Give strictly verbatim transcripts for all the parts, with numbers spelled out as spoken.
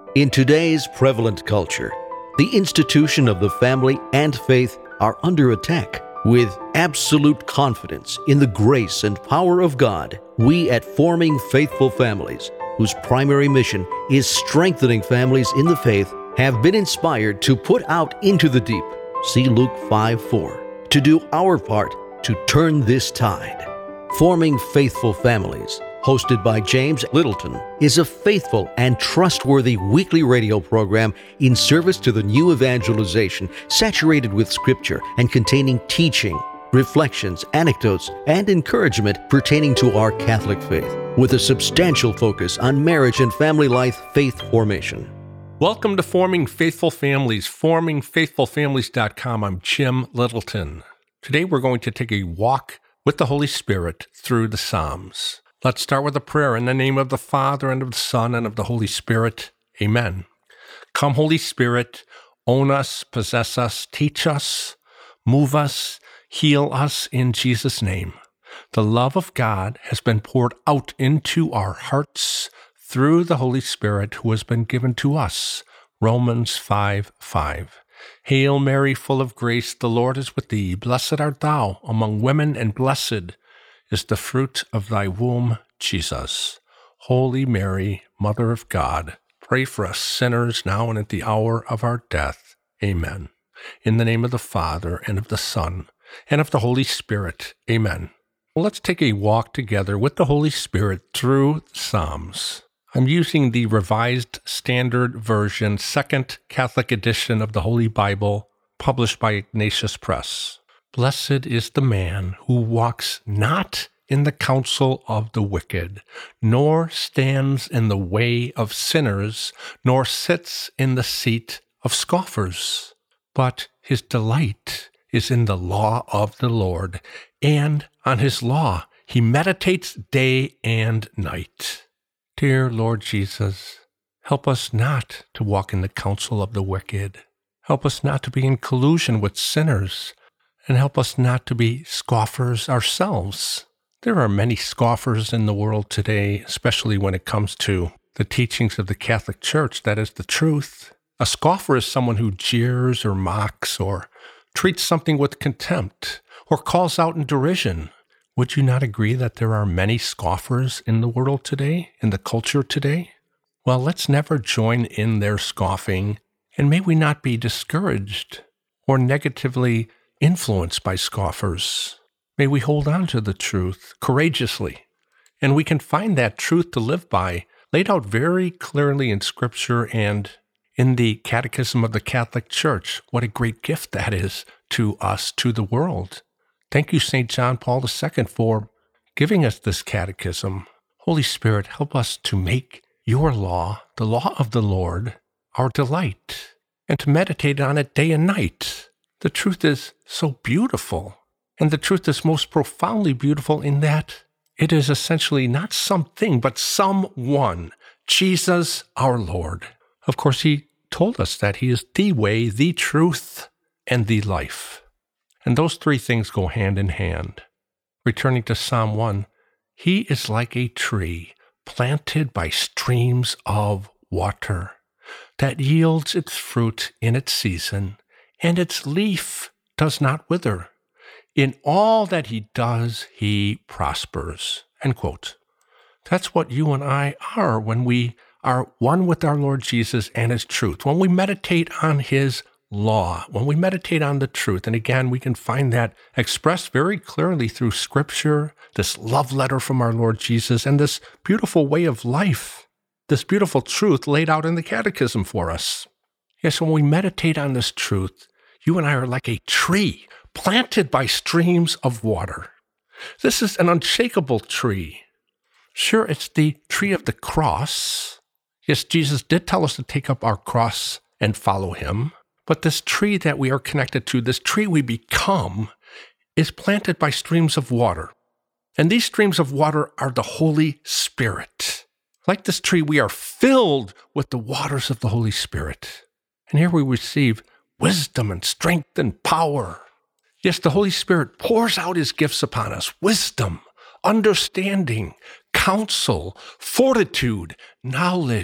In today's prevalent culture, the institution of the family and faith are under attack. With absolute confidence in the grace and power of God, we at Forming Faithful Families, whose primary mission is strengthening families in the faith, have been inspired to put out into the deep, see Luke five four, to do our part to turn this tide. Forming Faithful Families, hosted by James Littleton, is a faithful and trustworthy weekly radio program in service to the new evangelization, saturated with Scripture and containing teaching, reflections, anecdotes, and encouragement pertaining to our Catholic faith, with a substantial focus on marriage and family life faith formation. Welcome to Forming Faithful Families, forming faithful families dot com. I'm Jim Littleton. Today we're going to take a walk with the Holy Spirit through the Psalms. Let's start with a prayer in the name of the Father, and of the Son, and of the Holy Spirit. Amen. Come, Holy Spirit, own us, possess us, teach us, move us, heal us in Jesus' name. The love of God has been poured out into our hearts through the Holy Spirit who has been given to us. Romans five five. Hail Mary, full of grace, the Lord is with thee. Blessed art thou among women, and blessed is the fruit of thy womb, Jesus. Holy Mary, Mother of God, pray for us sinners now and at the hour of our death. Amen. In the name of the Father, and of the Son, and of the Holy Spirit. Amen. Well, let's take a walk together with the Holy Spirit through the Psalms. I'm using the Revised Standard Version, Second Catholic Edition of the Holy Bible, published by Ignatius Press. Blessed is the man who walks not in the counsel of the wicked, nor stands in the way of sinners, nor sits in the seat of scoffers. But his delight is in the law of the Lord, and on his law he meditates day and night. Dear Lord Jesus, help us not to walk in the counsel of the wicked. Help us not to be in collusion with sinners, and help us not to be scoffers ourselves. There are many scoffers in the world today, especially when it comes to the teachings of the Catholic Church. That is the truth. A scoffer is someone who jeers or mocks or treats something with contempt or calls out in derision. Would you not agree that there are many scoffers in the world today, in the culture today? Well, let's never join in their scoffing, and may we not be discouraged or negatively influenced by scoffers. May we hold on to the truth courageously, and we can find that truth to live by laid out very clearly in Scripture and in the Catechism of the Catholic Church. What a great gift that is to us, to the world. Thank you, Saint John Paul the Second, for giving us this catechism. Holy Spirit, help us to make your law, the law of the Lord, our delight, and to meditate on it day and night. The truth is so beautiful, and the truth is most profoundly beautiful in that it is essentially not something, but someone, Jesus our Lord. Of course, he told us that he is the way, the truth, and the life. And those three things go hand in hand. Returning to Psalm one, he is like a tree planted by streams of water that yields its fruit in its season, and its leaf does not wither. In all that he does, he prospers. End quote. That's what you and I are when we are one with our Lord Jesus and his truth. When we meditate on his law, when we meditate on the truth, and again, we can find that expressed very clearly through Scripture, this love letter from our Lord Jesus, and this beautiful way of life, this beautiful truth laid out in the Catechism for us. Yes, when we meditate on this truth, you and I are like a tree planted by streams of water. This is an unshakable tree. Sure, it's the tree of the cross. Yes, Jesus did tell us to take up our cross and follow him. But this tree that we are connected to, this tree we become, is planted by streams of water. And these streams of water are the Holy Spirit. Like this tree, we are filled with the waters of the Holy Spirit. And here we receive wisdom and strength and power. Yes, the Holy Spirit pours out his gifts upon us: wisdom, understanding, counsel, fortitude, knowledge,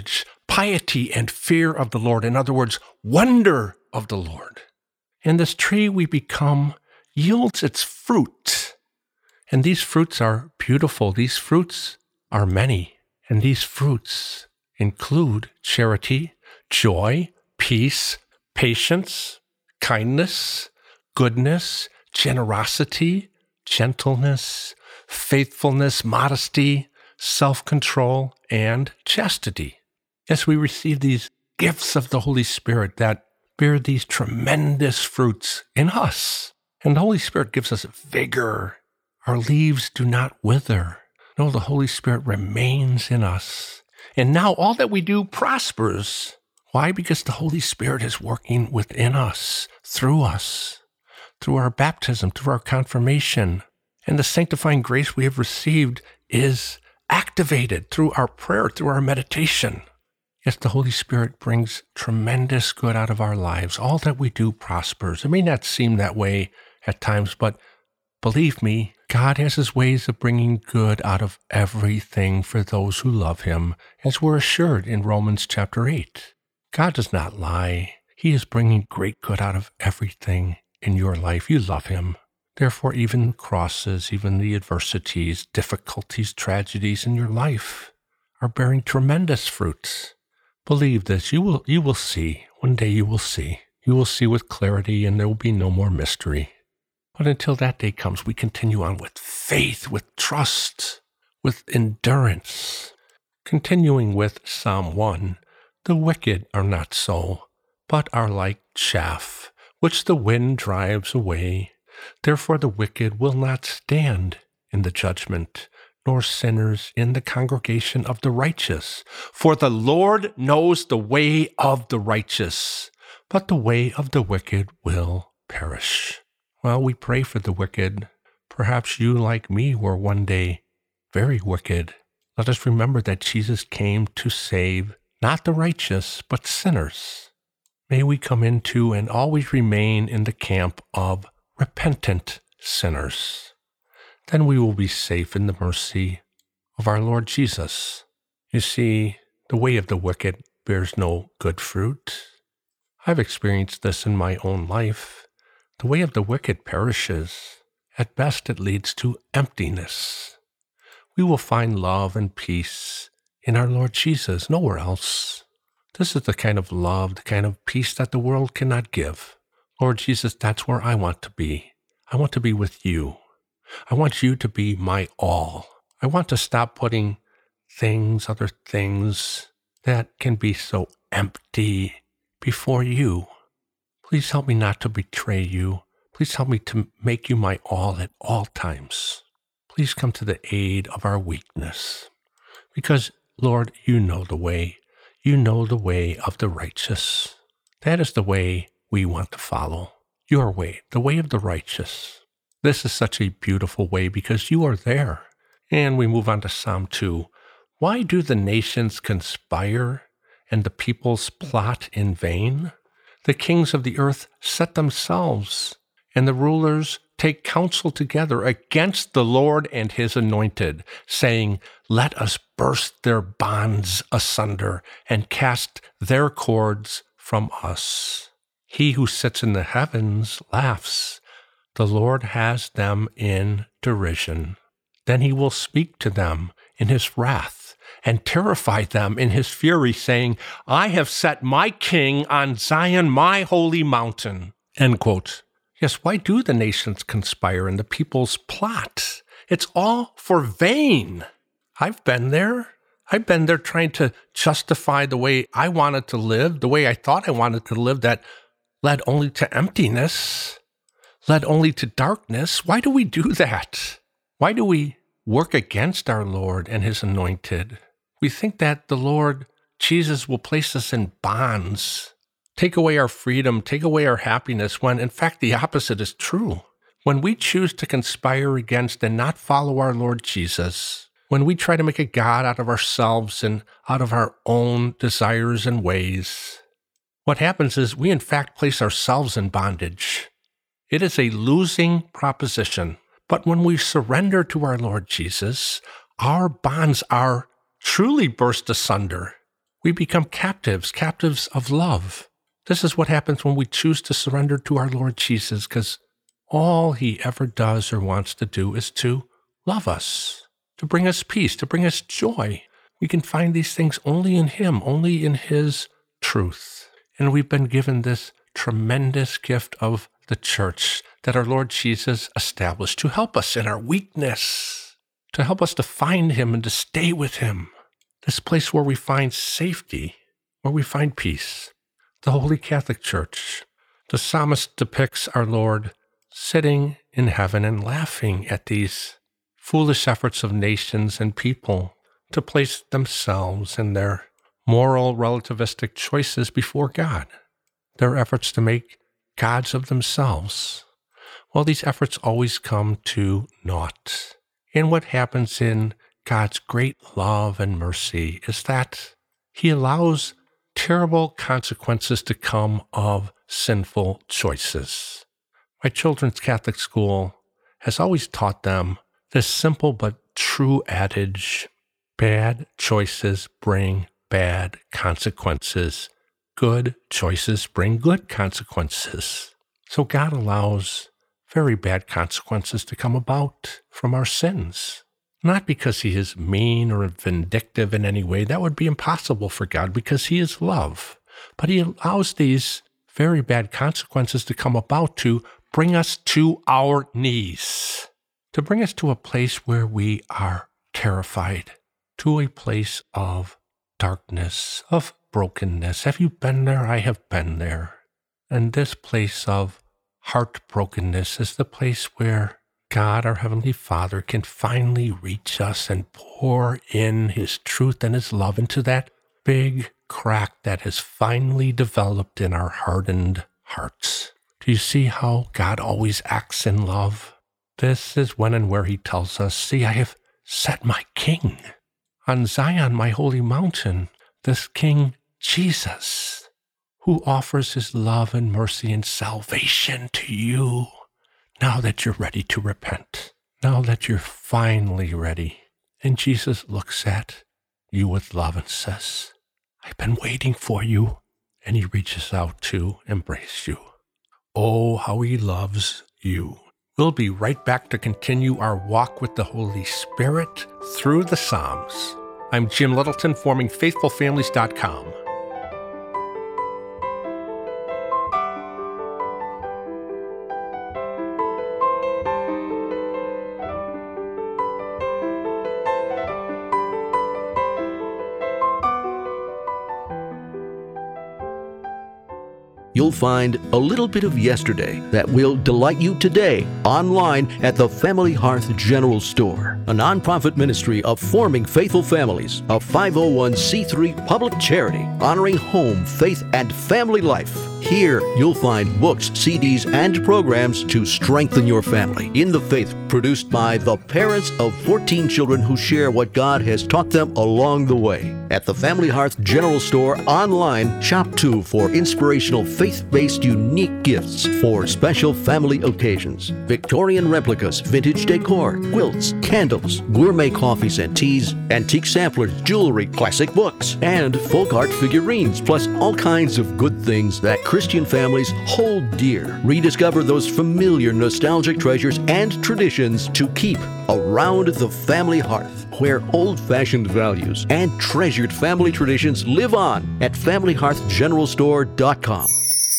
piety and fear of the Lord. In other words, wonder of the Lord. And this tree we become yields its fruit. And these fruits are beautiful. These fruits are many. And these fruits include charity, joy, peace, patience, kindness, goodness, generosity, gentleness, faithfulness, modesty, self-control, and chastity. Yes, we receive these gifts of the Holy Spirit that bear these tremendous fruits in us. And the Holy Spirit gives us vigor. Our leaves do not wither. No, the Holy Spirit remains in us. And now all that we do prospers. Why? Because the Holy Spirit is working within us, through us, through our baptism, through our confirmation. And the sanctifying grace we have received is activated through our prayer, through our meditation. Yes, the Holy Spirit brings tremendous good out of our lives. All that we do prospers. It may not seem that way at times, but believe me, God has his ways of bringing good out of everything for those who love him, as we're assured in Romans chapter eight. God does not lie. He is bringing great good out of everything in your life. You love him. Therefore, even crosses, even the adversities, difficulties, tragedies in your life are bearing tremendous fruits. Believe this. You will, you will see. One day you will see. You will see with clarity, and there will be no more mystery. But until that day comes, we continue on with faith, with trust, with endurance. Continuing with Psalm one, the wicked are not so, but are like chaff, which the wind drives away. Therefore the wicked will not stand in the judgment, nor sinners in the congregation of the righteous. For the Lord knows the way of the righteous, but the way of the wicked will perish. Well, we pray for the wicked. Perhaps you, like me, were one day very wicked. Let us remember that Jesus came to save not the righteous, but sinners. May we come into and always remain in the camp of repentant sinners. Then we will be safe in the mercy of our Lord Jesus. You see, the way of the wicked bears no good fruit. I've experienced this in my own life. The way of the wicked perishes. At best, it leads to emptiness. We will find love and peace in our Lord Jesus, nowhere else. This is the kind of love, the kind of peace that the world cannot give. Lord Jesus, that's where I want to be. I want to be with you. I want you to be my all. I want to stop putting things, other things that can be so empty before you. Please help me not to betray you. Please help me to make you my all at all times. Please come to the aid of our weakness. Because, Lord, you know the way. You know the way of the righteous. That is the way we want to follow. Your way, the way of the righteous. This is such a beautiful way because you are there. And we move on to Psalm two. Why do the nations conspire and the peoples plot in vain? The kings of the earth set themselves, and the rulers take counsel together against the Lord and his anointed, saying, let us burst their bonds asunder and cast their cords from us. He who sits in the heavens laughs. The Lord has them in derision. Then he will speak to them in his wrath and terrify them in his fury, saying, I have set my king on Zion, my holy mountain. End quote. Yes, why do the nations conspire and the peoples plot? It's all for vain. I've been there. I've been there trying to justify the way I wanted to live, the way I thought I wanted to live that led only to emptiness, led only to darkness. Why do we do that? Why do we work against our Lord and his anointed? We think that the Lord Jesus will place us in bonds, take away our freedom, take away our happiness, when in fact the opposite is true. When we choose to conspire against and not follow our Lord Jesus, when we try to make a God out of ourselves and out of our own desires and ways, what happens is we in fact place ourselves in bondage. It is a losing proposition. But when we surrender to our Lord Jesus, our bonds are truly burst asunder. We become captives, captives of love. This is what happens when we choose to surrender to our Lord Jesus, because all he ever does or wants to do is to love us, to bring us peace, to bring us joy. We can find these things only in him, only in his truth. And we've been given this tremendous gift of the church that our Lord Jesus established to help us in our weakness, to help us to find him and to stay with him. This place where we find safety, where we find peace. The Holy Catholic Church. The psalmist depicts our Lord sitting in heaven and laughing at these foolish efforts of nations and people to place themselves and their moral relativistic choices before God, their efforts to make gods of themselves. Well, these efforts always come to naught. And what happens in God's great love and mercy is that he allows terrible consequences to come of sinful choices. My children's Catholic school has always taught them this simple but true adage: bad choices bring bad consequences. Good choices bring good consequences. So God allows very bad consequences to come about from our sins. Not because he is mean or vindictive in any way. That would be impossible for God because he is love. But he allows these very bad consequences to come about to bring us to our knees, to bring us to a place where we are terrified, to a place of darkness, of brokenness. Have you been there? I have been there. And this place of heartbrokenness is the place where God, our Heavenly Father, can finally reach us and pour in his truth and his love into that big crack that has finally developed in our hardened hearts. Do you see how God always acts in love? This is when and where he tells us, see, I have set my king on Zion, my holy mountain, this King Jesus, who offers his love and mercy and salvation to you. Now that you're ready to repent, now that you're finally ready, and Jesus looks at you with love and says, I've been waiting for you, and he reaches out to embrace you. Oh, how he loves you. We'll be right back to continue our walk with the Holy Spirit through the Psalms. I'm Jim Littleton, forming faithful families dot com. You'll find a little bit of yesterday that will delight you today online at the Family Hearth General Store, a nonprofit ministry of Forming Faithful Families, a five oh one c three public charity honoring home, faith, and family life. Here, you'll find books, C Ds, and programs to strengthen your family in the faith, produced by the parents of fourteen children who share what God has taught them along the way. At the Family Hearth General Store online, shop too for inspirational faith-based unique gifts for special family occasions. Victorian replicas, vintage decor, quilts, candles, gourmet coffees and teas, antique samplers, jewelry, classic books, and folk art figurines, plus all kinds of good things that Christian families hold dear. Rediscover those familiar nostalgic treasures and traditions to keep around the family hearth, where old-fashioned values and treasured family traditions live on at family hearth general store dot com.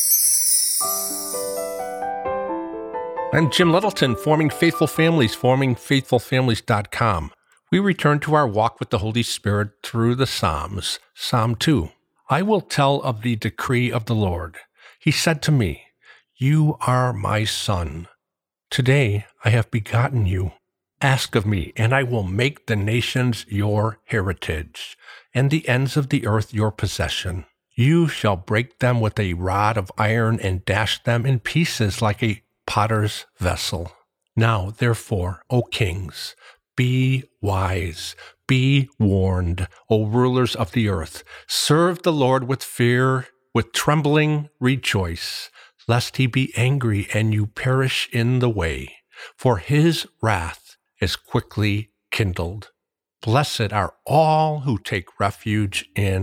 I'm Jim Littleton, forming faithful families, forming faithful families dot com. We return to our walk with the Holy Spirit through the Psalms. Psalm two. I will tell of the decree of the Lord. He said to me, You are my son. Today I have begotten you. Ask of me, and I will make the nations your heritage, and the ends of the earth your possession. You shall break them with a rod of iron and dash them in pieces like a potter's vessel. Now, therefore, O kings, be wise, be warned, O rulers of the earth. Serve the Lord with fear, with trembling rejoice, lest he be angry and you perish in the way, for his wrath is quickly kindled. Blessed are all who take refuge in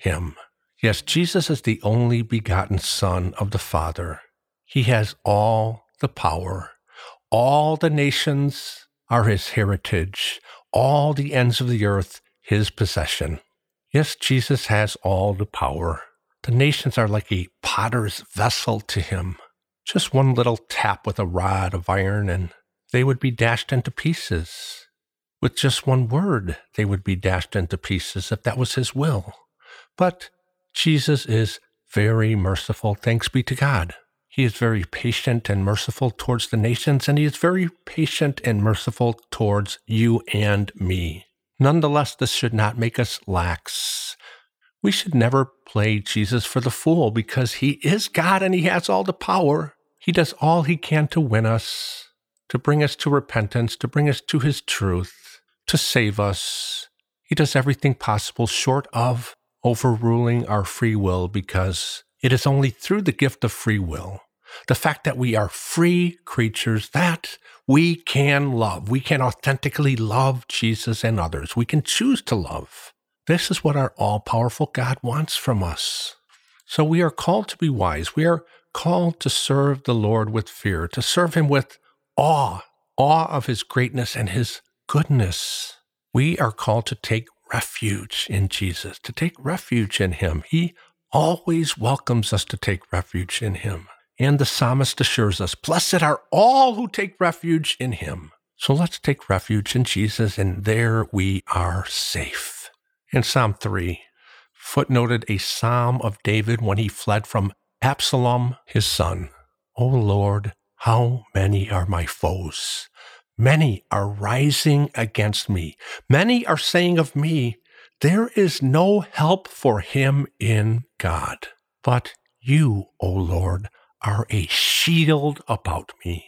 him. Yes, Jesus is the only begotten Son of the Father. He has all the power. All the nations are his heritage. All the ends of the earth his possession. Yes, Jesus has all the power. The nations are like a potter's vessel to him. Just one little tap with a rod of iron and they would be dashed into pieces. With just one word, they would be dashed into pieces if that was his will. But Jesus is very merciful, thanks be to God. He is very patient and merciful towards the nations, and he is very patient and merciful towards you and me. Nonetheless, this should not make us lax. We should never play Jesus for the fool because he is God and he has all the power. He does all he can to win us, to bring us to repentance, to bring us to his truth, to save us. He does everything possible short of overruling our free will because it is only through the gift of free will, the fact that we are free creatures, that we can love. We can authentically love Jesus and others. We can choose to love. This is what our all-powerful God wants from us. So we are called to be wise. We are called to serve the Lord with fear, to serve him with awe, awe of his greatness and his goodness. We are called to take refuge in Jesus, to take refuge in him. He always welcomes us to take refuge in him. And the psalmist assures us, blessed are all who take refuge in him. So let's take refuge in Jesus, and there we are safe. In Psalm three, footnoted a psalm of David when he fled from Absalom, his son. O Lord, how many are my foes? Many are rising against me. Many are saying of me, there is no help for him in God. But you, O Lord, are a shield about me,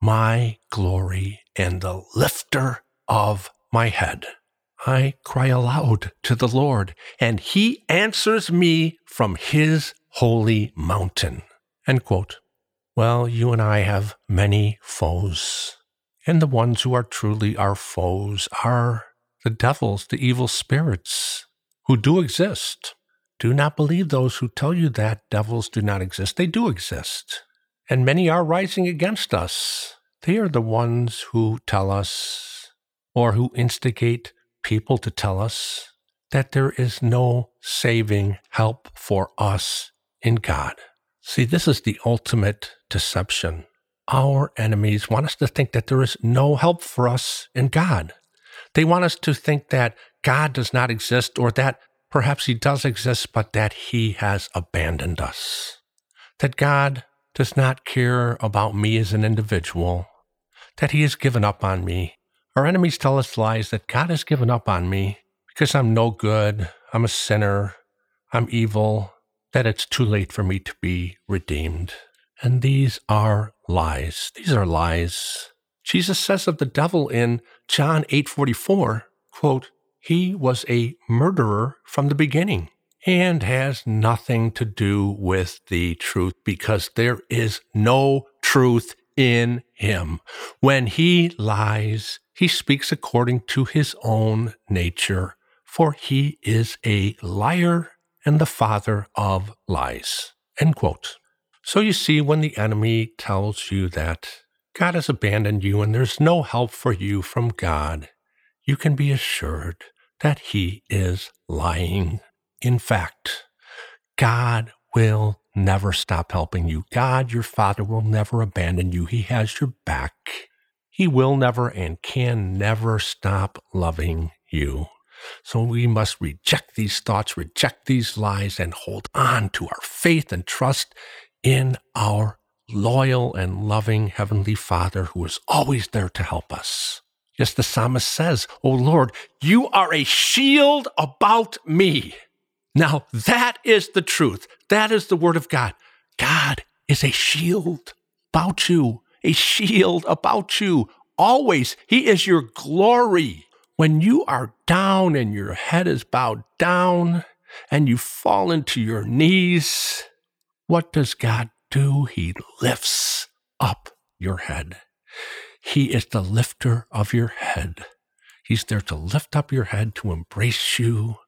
my glory and the lifter of my head. I cry aloud to the Lord, and he answers me from his holy mountain. End quote. Well, you and I have many foes. And the ones who are truly our foes are the devils, the evil spirits, who do exist. Do not believe those who tell you that devils do not exist. They do exist. And many are rising against us. They are the ones who tell us, or who instigate people to tell us, that there is no saving help for us in God. See, this is the ultimate deception. Our enemies want us to think that there is no help for us in God. They want us to think that God does not exist, or that perhaps he does exist, but that he has abandoned us. That God does not care about me as an individual, that he has given up on me. Our enemies tell us lies that God has given up on me because I'm no good, I'm a sinner, I'm evil, that it's too late for me to be redeemed. And these are lies. These are lies. Jesus says of the devil in John eight forty-four, quote, he was a murderer from the beginning and has nothing to do with the truth because there is no truth in him. When he lies, he speaks according to his own nature, for he is a liar and the father of lies. End quote. So you see, when the enemy tells you that God has abandoned you and there's no help for you from God, you can be assured that he is lying. In fact, God will never stop helping you. God, your Father, will never abandon you. He has your back. He will never and can never stop loving you. So we must reject these thoughts, reject these lies, and hold on to our faith and trust in our loyal and loving Heavenly Father who is always there to help us. Yes, the psalmist says, O Lord, you are a shield about me. Now that is the truth. That is the word of God. God is a shield about you, a shield about you. Always, he is your glory. When you are down and your head is bowed down and you fall into your knees, what does God do? He lifts up your head. He is the lifter of your head. He's there to lift up your head, to embrace you,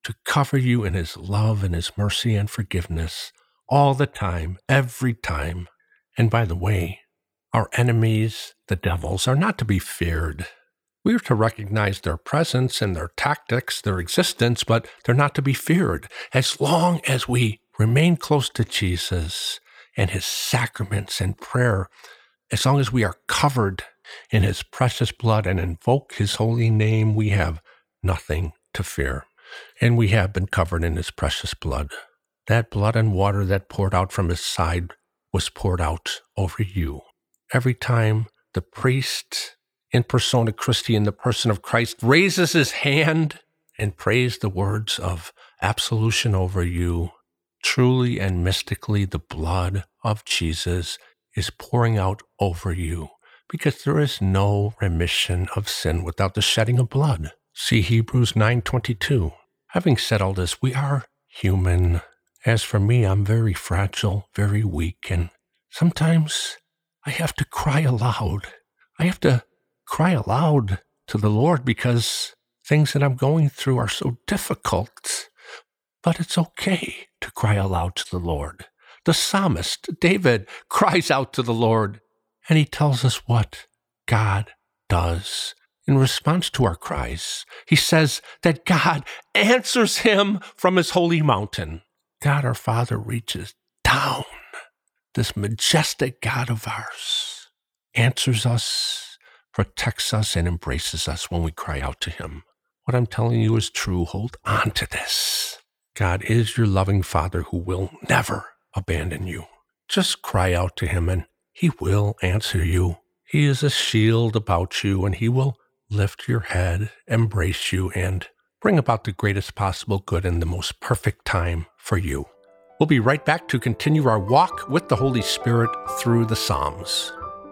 to cover you in his love and his mercy and forgiveness all the time, every time. And by the way, our enemies, the devils, are not to be feared. We are to recognize their presence and their tactics, their existence, but they're not to be feared. As long as we remain close to Jesus and his sacraments and prayer, as long as we are covered in his precious blood and invoke his holy name, we have nothing to fear. And we have been covered in his precious blood. That blood and water that poured out from his side was poured out over you. Every time the priest in persona Christi, in the person of Christ, raises his hand and prays the words of absolution over you, truly and mystically the blood of Jesus is pouring out over you, because there is no remission of sin without the shedding of blood. See Hebrews nine twenty-two. Having said all this, we are human. As for me, I'm very fragile, very weak, and sometimes I have to cry aloud. I have to cry aloud to the Lord because things that I'm going through are so difficult. But it's okay to cry aloud to the Lord. The psalmist, David, cries out to the Lord, and he tells us what God does in response to our cries. He says that God answers him from his holy mountain. God our Father reaches down. This majestic God of ours answers us, protects us, and embraces us when we cry out to him. What I'm telling you is true. Hold on to this. God is your loving Father who will never abandon you. Just cry out to him and he will answer you. He is a shield about you and he will lift your head, embrace you, and bring about the greatest possible good in the most perfect time for you. We'll be right back to continue our walk with the Holy Spirit through the Psalms.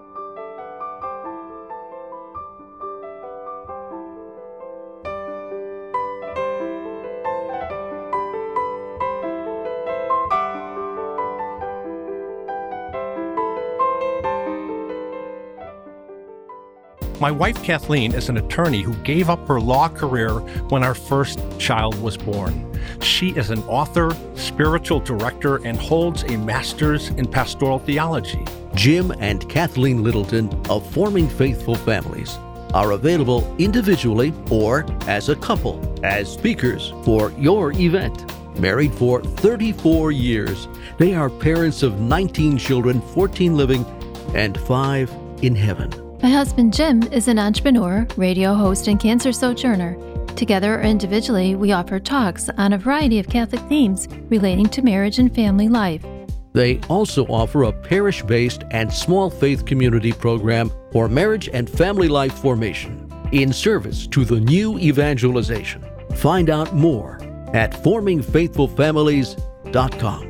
My wife, Kathleen, is an attorney who gave up her law career when our first child was born. She is an author, spiritual director, and holds a master's in pastoral theology. Jim and Kathleen Littleton of Forming Faithful Families are available individually or as a couple, as speakers for your event. Married for thirty-four years, they are parents of nineteen children, fourteen living, and five in heaven. My husband Jim is an entrepreneur, radio host, and cancer sojourner. Together or individually, we offer talks on a variety of Catholic themes relating to marriage and family life. They also offer a parish-based and small faith community program for marriage and family life formation in service to the new evangelization. Find out more at forming faithful families dot com.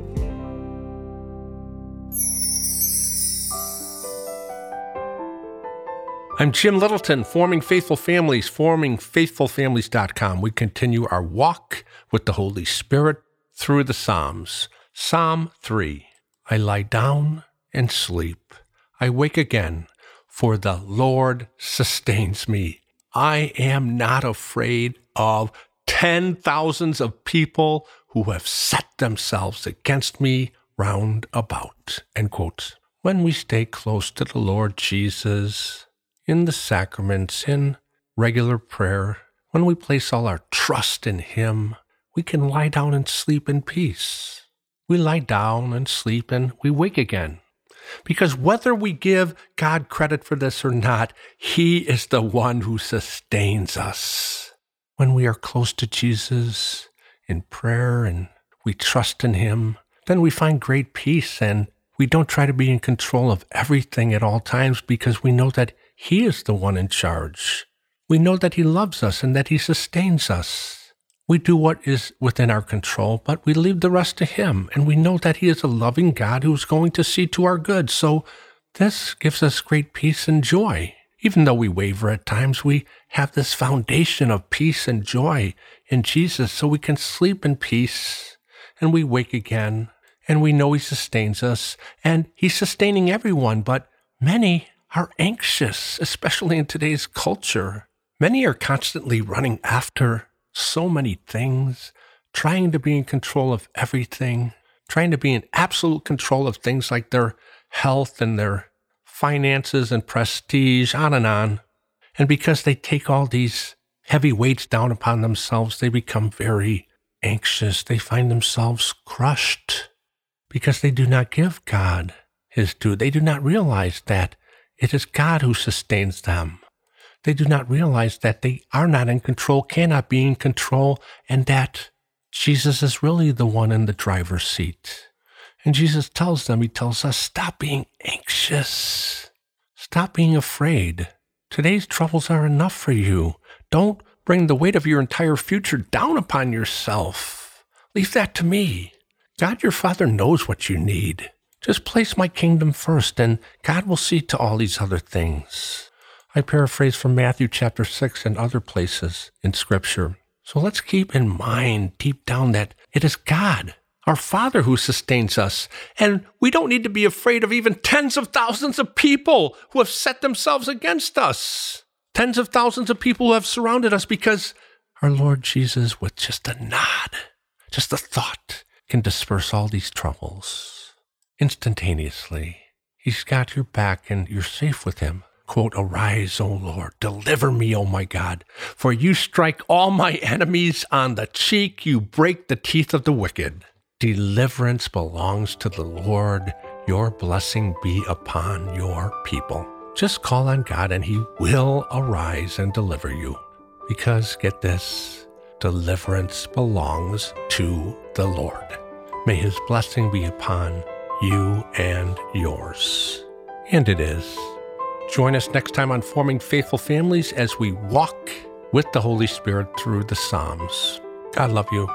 I'm Jim Littleton, Forming Faithful Families, forming faithful families dot com. We continue our walk with the Holy Spirit through the Psalms. Psalm three. I lie down and sleep. I wake again, for the Lord sustains me. I am not afraid of ten thousands of people who have set themselves against me round about. End quote. When we stay close to the Lord Jesus, in the sacraments, in regular prayer, when we place all our trust in him, we can lie down and sleep in peace. We lie down and sleep and we wake again. Because whether we give God credit for this or not, he is the one who sustains us. When we are close to Jesus in prayer and we trust in him, then we find great peace and we don't try to be in control of everything at all times because we know that he is the one in charge. We know that he loves us and that he sustains us. We do what is within our control, but we leave the rest to him. And we know that he is a loving God who's going to see to our good. So this gives us great peace and joy. Even though we waver at times, we have this foundation of peace and joy in Jesus so we can sleep in peace and we wake again and we know he sustains us and he's sustaining everyone, but many are anxious, especially in today's culture. Many are constantly running after so many things, trying to be in control of everything, trying to be in absolute control of things like their health and their finances and prestige, on and on. And because they take all these heavy weights down upon themselves, they become very anxious. They find themselves crushed because they do not give God his due. They do not realize that it is God who sustains them. They do not realize that they are not in control, cannot be in control, and that Jesus is really the one in the driver's seat. And Jesus tells them, he tells us, stop being anxious. Stop being afraid. Today's troubles are enough for you. Don't bring the weight of your entire future down upon yourself. Leave that to me. God, your Father, knows what you need. Just place my kingdom first, and God will see to all these other things. I paraphrase from Matthew chapter six and other places in Scripture. So let's keep in mind deep down that it is God, our Father, who sustains us. And we don't need to be afraid of even tens of thousands of people who have set themselves against us. Tens of thousands of people who have surrounded us, because our Lord Jesus, with just a nod, just a thought, can disperse all these troubles instantaneously. He's got your back and you're safe with him. Quote, arise, O Lord, deliver me, O my God, for you strike all my enemies on the cheek, you break the teeth of the wicked. Deliverance belongs to the Lord. Your blessing be upon your people. Just call on God and he will arise and deliver you. Because, get this, deliverance belongs to the Lord. May his blessing be upon you and yours. And it is. Join us next time on Forming Faithful Families as we walk with the Holy Spirit through the Psalms. God love you.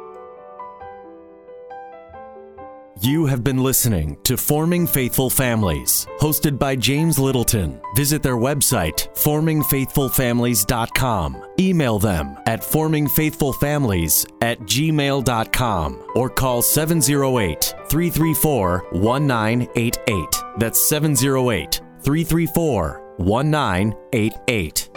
You have been listening to Forming Faithful Families, hosted by James Littleton. Visit their website, forming faithful families dot com. Email them at forming faithful families at gmail dot com or call seven oh eight, three three four, one nine eight eight. That's seven oh eight, three three four, one nine eight eight.